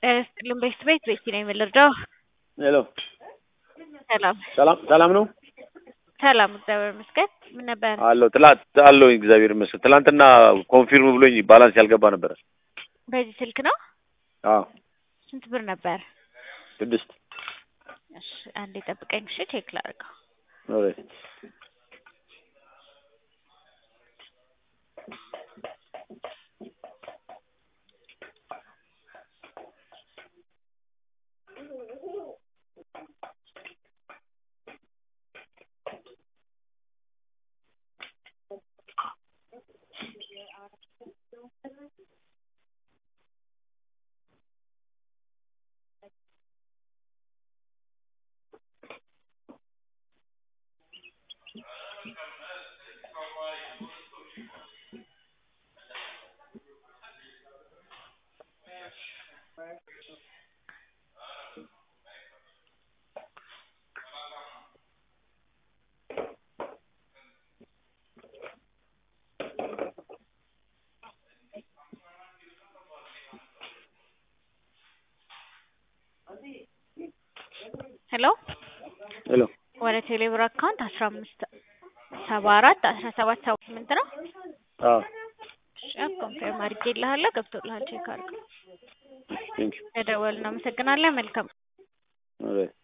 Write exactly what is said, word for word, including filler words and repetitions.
ጤና ቤት ቤት ቤት ነው የምልርዳው። ሄሎ ሰላም ሰላም ሰላም ነው። ሰላም እግዚአብሔር ይመስገን። ምን ነበር? አሎ ትላንት አሎ እግዚአብሔር ይመስገን። ትላንትና ኮንፊርም ብሎኝ ባላንስ ያልገባ ነበር። በዚህ ስልክ ነው? አዎ። ስንት ብር ነበር? ስድስት። እሺ አንዴ ጠብቀኝ እሺ ቼክ ላድርገው። ኦሬ ሄሎ ሄሎ ወደ ቴሌብር አካውንት አስራ አምስት ሰባ አራት አስራ ሰባት ሰባ ስምንት ነው። አዎ እሺ ኮንፊርም አድርጌልሃለሁ። ገብቶልሃል ቼክ አድርገው። ቴንክ ዩ ተደወልን። አመሰግናለሁ። መልካም ኦሬ